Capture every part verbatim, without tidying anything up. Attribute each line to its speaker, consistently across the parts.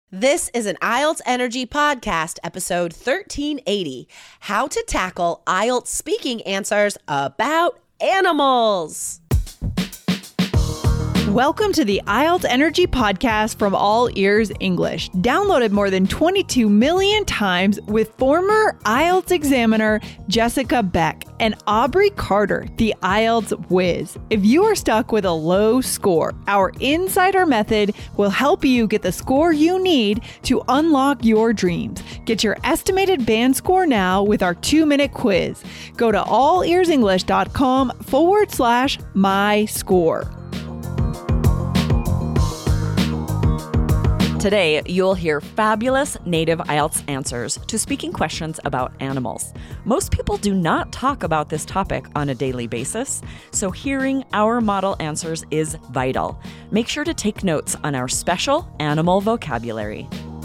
Speaker 1: This is an I E L T S Energy Podcast, episode thirteen eighty, How to Tackle I E L T S Speaking Answers About Animals.
Speaker 2: Welcome to the I E L T S Energy Podcast from All Ears English, downloaded more than twenty-two million times with former I E L T S examiner Jessica Beck and Aubrey Carter, the I E L T S whiz. If you are stuck with a low score, our Insider Method will help you get the score you need to unlock your dreams. Get your estimated band score now with our two-minute quiz. Go to allearsenglish.com forward slash my score.
Speaker 3: Today, you'll hear fabulous native I E L T S answers to speaking questions about animals. Most people do not talk about this topic on a daily basis, so hearing our model answers is vital. Make sure to take notes on our special animal vocabulary.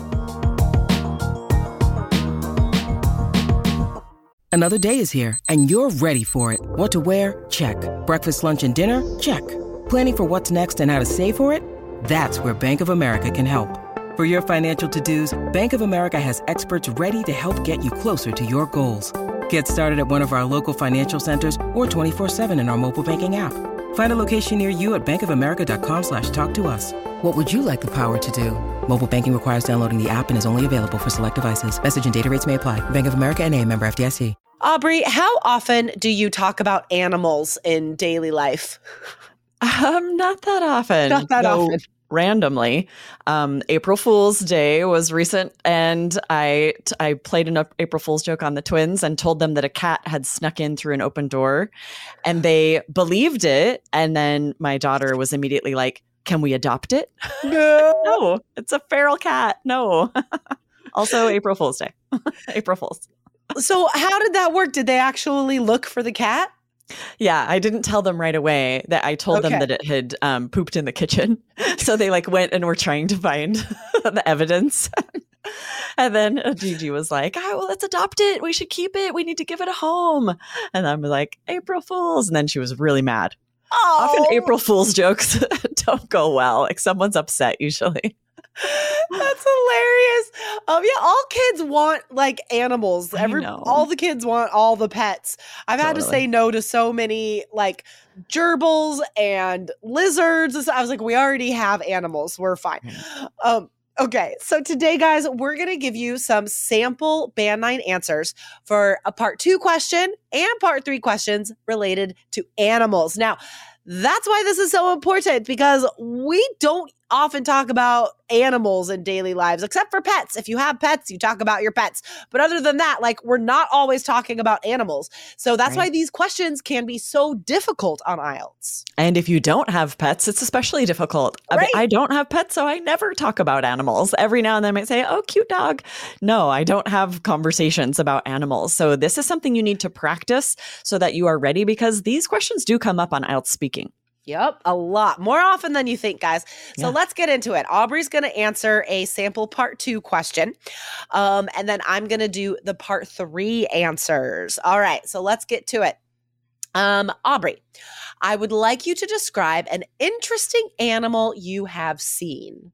Speaker 4: Another day is here, and you're ready for it. What to wear? Check. Breakfast, lunch, and dinner? Check. Planning for what's next and how to save for it? That's where Bank of America can help. For your financial to-dos, Bank of America has experts ready to help get you closer to your goals. Get started at one of our local financial centers or twenty-four seven in our mobile banking app. Find a location near you at bankofamerica.com slash talk to us. What would you like the power to do? Mobile banking requires downloading the app and is only available for select devices. Message and data rates may apply. Bank of America N A, member F D I C.
Speaker 1: Aubrey, how often do you talk about animals in daily life?
Speaker 3: Um, not that often.
Speaker 1: Not that
Speaker 3: no.
Speaker 1: often.
Speaker 3: Randomly. Um, April Fool's Day was recent, and I t- I played an April Fool's joke on the twins and told them that a cat had snuck in through an open door, and they believed it. And then my daughter was immediately like, "Can we adopt it?"
Speaker 1: No,
Speaker 3: No, it's a feral cat. No. Also, April Fool's Day. April Fool's.
Speaker 1: So how did that work? Did they actually look for the cat?
Speaker 3: Yeah, I didn't tell them right away that I told
Speaker 1: Okay.
Speaker 3: them that it had um, pooped in the kitchen. So they like went and were trying to find the evidence. And then uh, Gigi was like, oh, well, let's adopt it. We should keep it. We need to give it a home. And I'm like, April Fools. And then she was really mad.
Speaker 1: Oh,
Speaker 3: Often April Fool's jokes don't go well. Like someone's upset usually.
Speaker 1: That's hilarious. Um, yeah, all kids want like animals.
Speaker 3: I
Speaker 1: Every
Speaker 3: know.
Speaker 1: all the kids want all the pets. I've had to
Speaker 3: Totally.
Speaker 1: say no to so many like gerbils and lizards. I was like, we already have animals. We're fine. Um, okay, so today, guys, we're gonna give you some sample Band nine answers for a part two question and part three questions related to animals. Now, that's why this is so important, because we don't often talk about animals in daily lives, except for pets. If you have pets, you talk about your pets. But other than that, like, we're not always talking about animals. So that's
Speaker 3: Right.
Speaker 1: why these questions can be so difficult on I E L T S.
Speaker 3: And if you don't have pets, it's especially difficult. I mean,
Speaker 1: Right.
Speaker 3: I don't have pets, so I never talk about animals. Every now and then I might say, oh, cute dog. No, I don't have conversations about animals. So this is something you need to practice so that you are ready, because these questions do come up on I E L T S speaking.
Speaker 1: Yep, a lot. More often than you think, guys. So
Speaker 3: Yeah.
Speaker 1: let's get into it. Aubrey's going to answer a sample part two question. Um, and then I'm going to do the part three answers. All right, so let's get to it. Um, Aubrey, I would like you to describe an interesting animal you have seen.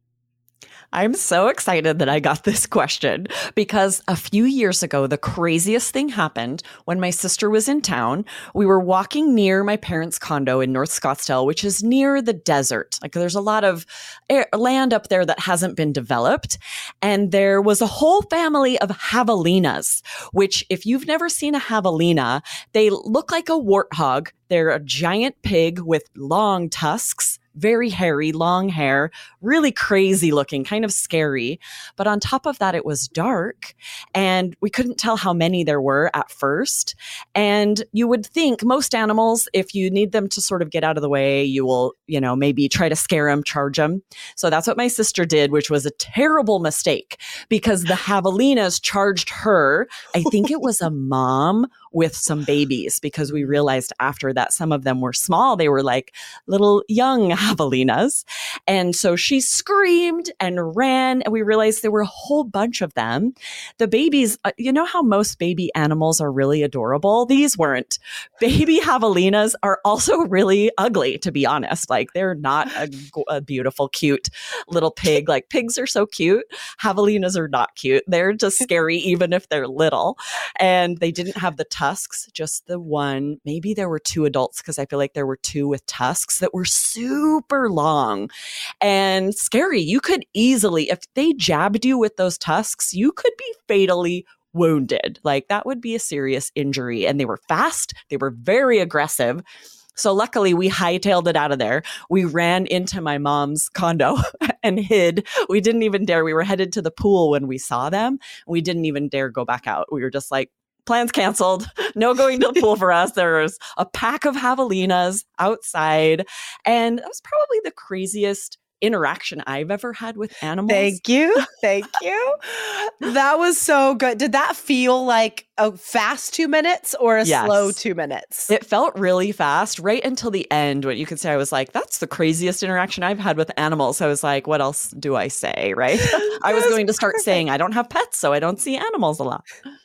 Speaker 3: I'm so excited that I got this question because a few years ago, the craziest thing happened when my sister was in town. We were walking near my parents' condo in North Scottsdale, which is near the desert. Like there's a lot of air, land up there that hasn't been developed. And there was a whole family of javelinas, which if you've never seen a javelina, they look like a warthog. They're a giant pig with long tusks, very hairy, long hair, really crazy looking, kind of scary. But on top of that, it was dark and we couldn't tell how many there were at first. And you would think most animals, if you need them to sort of get out of the way, you will, you know, maybe try to scare them, charge them. So that's what my sister did, which was a terrible mistake because the javelinas charged her. I think it was a mom with some babies, because we realized after that some of them were small. They were like little young javelinas. And so she screamed and ran, and we realized there were a whole bunch of them. The babies, uh, you know how most baby animals are really adorable? These weren't. Baby javelinas are also really ugly, to be honest. Like, they're not a, a beautiful, cute little pig. Like, pigs are so cute. Javelinas are not cute. They're just scary, even if they're little. And they didn't have the tusks, just the one. Maybe there were two adults, because I feel like there were two with tusks that were super long and scary. You could easily, if they jabbed you with those tusks, you could be fatally wounded. Like, that would be a serious injury. And they were fast. They were very aggressive. So luckily, we hightailed it out of there. We ran into my mom's condo and hid. We didn't even dare. We were headed to the pool when we saw them. We didn't even dare go back out. We were just like, plans canceled. No going to the pool for us. There was a pack of javelinas outside. And that was probably the craziest interaction I've ever had with animals.
Speaker 1: Thank you. Thank you. That was so good. Did that feel like a fast two minutes or a
Speaker 3: Yes.
Speaker 1: slow two minutes?
Speaker 3: It felt really fast right until the end, when you could say I was like, that's the craziest interaction I've had with animals. I was like, what else do I say, right? I was
Speaker 1: That's
Speaker 3: going to start
Speaker 1: perfect.
Speaker 3: saying I don't have pets, so I don't see animals a lot.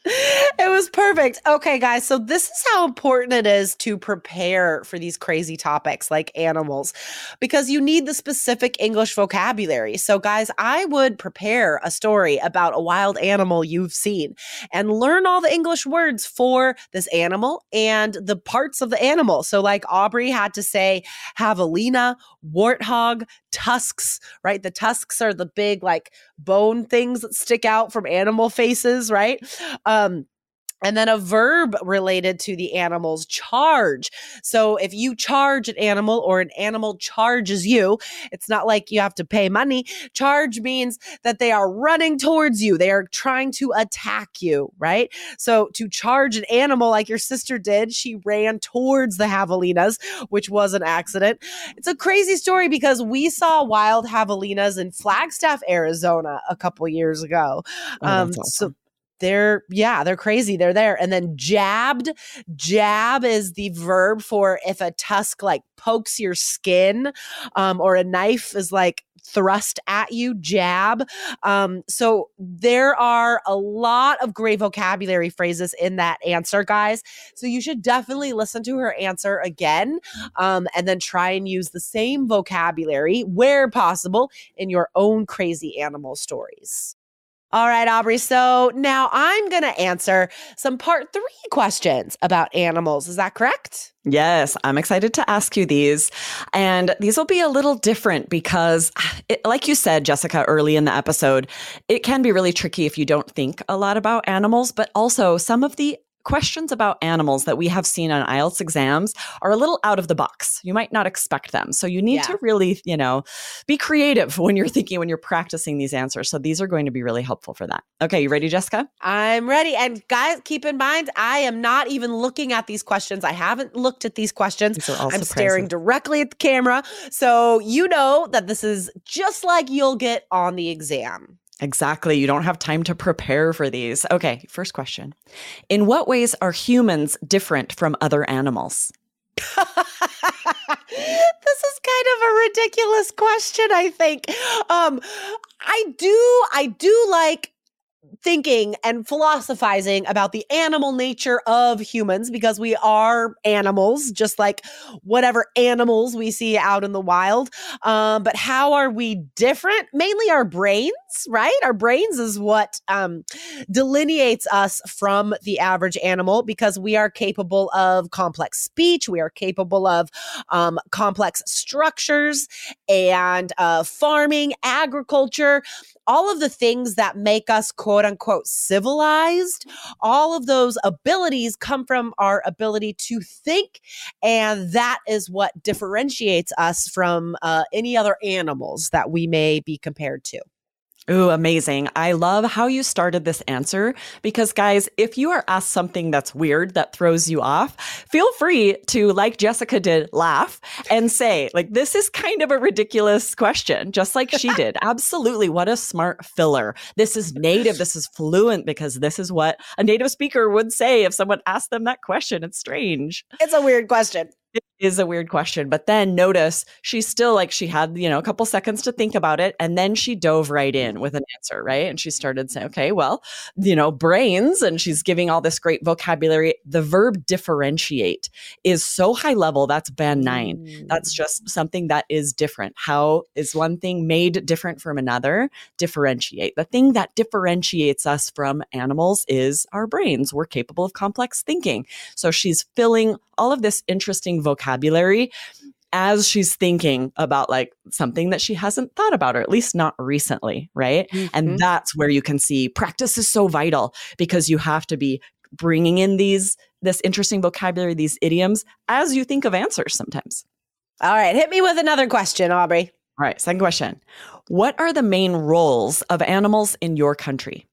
Speaker 1: It was perfect. Okay, guys. So this is how important it is to prepare for these crazy topics like animals, because you need the specific English vocabulary. So guys, I would prepare a story about a wild animal you've seen and learn all the English words for this animal and the parts of the animal. So like Aubrey had to say javelina, warthog, tusks, right? The tusks are the big like bone things that stick out from animal faces, right? Um, and then a verb related to the animal's charge. So if you charge an animal or an animal charges you, it's not like you have to pay money. Charge means that they are running towards you. They are trying to attack you, right? So to charge an animal like your sister did, she ran towards the javelinas, which was an accident. It's a crazy story because we saw wild javelinas in Flagstaff, Arizona a couple years ago.
Speaker 3: Oh,
Speaker 1: um,
Speaker 3: that's awesome.
Speaker 1: So they're, yeah, they're crazy. They're there. And then jabbed, jab is the verb for if a tusk like pokes your skin, um, or a knife is like thrust at you, jab. Um, so there are a lot of great vocabulary phrases in that answer, guys. So you should definitely listen to her answer again, um, and then try and use the same vocabulary where possible in your own crazy animal stories. All right, Aubrey. So now I'm going to answer some part three questions about animals. Is that correct?
Speaker 3: Yes, I'm excited to ask you these. And these will be a little different because, it, like you said, Jessica, early in the episode, it can be really tricky if you don't think a lot about animals, but also some of the questions about animals that we have seen on I E L T S exams are a little out of the box. You might not expect them. So you need
Speaker 1: Yeah.
Speaker 3: to really, you know, be creative when you're thinking, when you're practicing these answers. So these are going to be really helpful for that. Okay, you ready, Jessica?
Speaker 1: I'm ready. And guys, keep in mind, I am not even looking at these questions. I haven't looked at these questions.
Speaker 3: These are all
Speaker 1: I'm
Speaker 3: surprises.
Speaker 1: staring directly at the camera. So you know that this is just like you'll get on the exam.
Speaker 3: Exactly. You don't have time to prepare for these. Okay, first question. In what ways are humans different from other animals?
Speaker 1: This is kind of a ridiculous question, I think. Um, I do, I do like thinking and philosophizing about the animal nature of humans because we are animals, just like whatever animals we see out in the wild. Um, but how are we different? Mainly our brains, right? Our brains is what um, delineates us from the average animal because we are capable of complex speech. We are capable of um, complex structures and uh, farming, agriculture. All of the things that make us quote unquote civilized, all of those abilities come from our ability to think. And that is what differentiates us from uh, any other animals that we may be compared to.
Speaker 3: Ooh, amazing. I love how you started this answer because, guys, if you are asked something that's weird, that throws you off, feel free to, like Jessica did, laugh and say, like, this is kind of a ridiculous question, just like she did. Absolutely. What a smart filler. This is native. This is fluent because this is what a native speaker would say if someone asked them that question. It's strange.
Speaker 1: It's a weird question.
Speaker 3: It's is a weird question. But then notice she's still like, she had, you know, a couple seconds to think about it. And then she dove right in with an answer, right? And she started saying, okay, well, you know, brains. And she's giving all this great vocabulary. The verb differentiate is so high level. That's band nine. Mm. That's just something that is different. How is one thing made different from another? Differentiate. The thing that differentiates us from animals is our brains. We're capable of complex thinking. So she's filling all of this interesting vocabulary as she's thinking about like something that she hasn't thought about, or at least not recently, right? Mm-hmm. And that's where you can see practice is so vital, because you have to be bringing in these this interesting vocabulary, these idioms, as you think of answers sometimes.
Speaker 1: All right, hit me with another question, Aubrey.
Speaker 3: All right, second question. What are the main roles of animals in your country?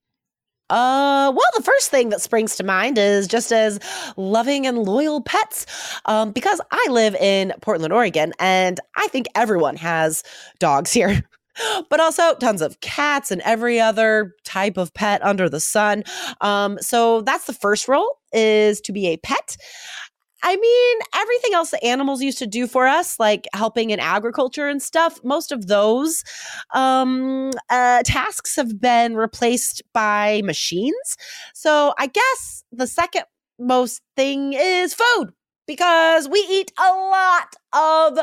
Speaker 1: Uh, well, the first thing that springs to mind is just as loving and loyal pets, um, because I live in Portland, Oregon, and I think everyone has dogs here, but also tons of cats and every other type of pet under the sun. Um, so that's the first role, is to be a pet. I mean, everything else that animals used to do for us, like helping in agriculture and stuff, most of those um, uh, tasks have been replaced by machines. So I guess the second most thing is food, because we eat a lot of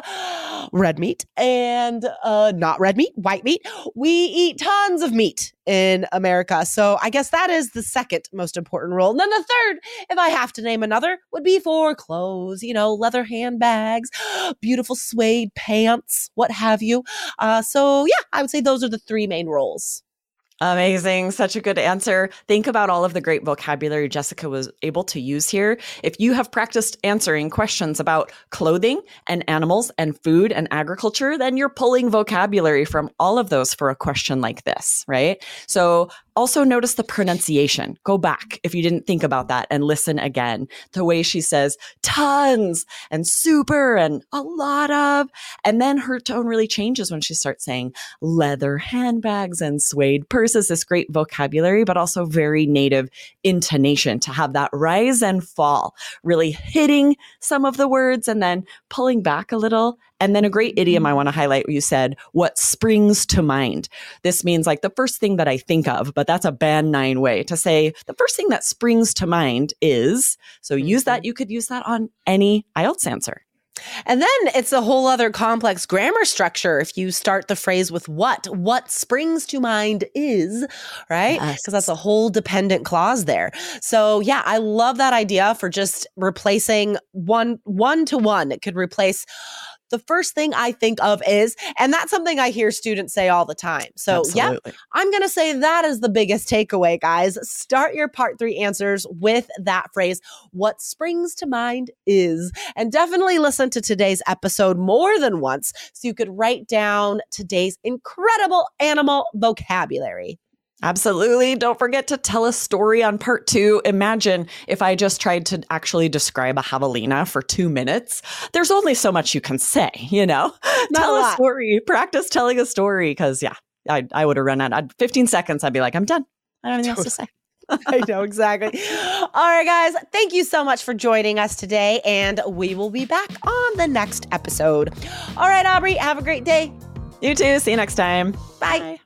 Speaker 1: red meat and uh, not red meat, white meat. We eat tons of meat in America. So I guess that is the second most important role. And then the third, if I have to name another, would be for clothes, you know, leather handbags, beautiful suede pants, what have you. Uh, so yeah, I would say those are the three main roles.
Speaker 3: Amazing. Such a good answer. Think about all of the great vocabulary Jessica was able to use here. If you have practiced answering questions about clothing and animals and food and agriculture, then you're pulling vocabulary from all of those for a question like this, right? So also notice the pronunciation. Go back if you didn't think about that and listen again. The way she says tons and super and a lot of, and then her tone really changes when she starts saying leather handbags and suede purses, this great vocabulary, but also very native intonation to have that rise and fall, really hitting some of the words and then pulling back a little. And then a great idiom I want to highlight, you said, what springs to mind. This means like the first thing that I think of, but that's a band nine way to say the first thing that springs to mind is, so mm-hmm. use that. You could use that on any I E L T S answer.
Speaker 1: And then it's a whole other complex grammar structure if you start the phrase with what. What springs to mind is, right? Because yes. that's a whole dependent clause there. So yeah, I love that idea for just replacing one one to one. It could replace the first thing I think of is, and that's something I hear students say all the time. So Absolutely. yeah, I'm going to say that is the biggest takeaway, guys. Start your part three answers with that phrase, what springs to mind is, and definitely listen to today's episode more than once so you could write down today's incredible animal vocabulary.
Speaker 3: Absolutely. Don't forget to tell a story on part two. Imagine if I just tried to actually describe a javelina for two minutes. There's only so much you can say, you know?
Speaker 1: Not
Speaker 3: Tell
Speaker 1: a,
Speaker 3: a story. Practice telling a story because, yeah, I, I would have run out. I'd, fifteen seconds, I'd be like, I'm done. I don't have anything else to say.
Speaker 1: I know, exactly. All right, guys. Thank you so much for joining us today, and we will be back on the next episode. All right, Aubrey, have a great day.
Speaker 3: You too. See you next time.
Speaker 1: Bye.
Speaker 3: Bye.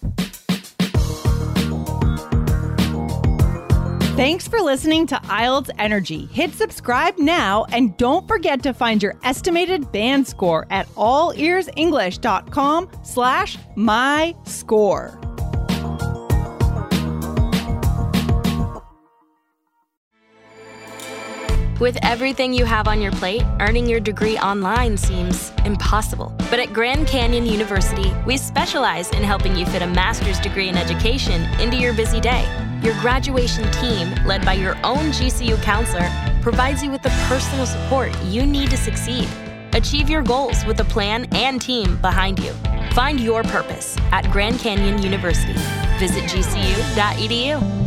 Speaker 2: Thanks for listening to I E L T S Energy. Hit subscribe now and don't forget to find your estimated band score at allearsenglish.com slash my score.
Speaker 5: With everything you have on your plate, earning your degree online seems impossible. But at Grand Canyon University, we specialize in helping you fit a master's degree in education into your busy day. Your graduation team, led by your own G C U counselor, provides you with the personal support you need to succeed. Achieve your goals with a plan and team behind you. Find your purpose at Grand Canyon University. Visit G C U dot E D U.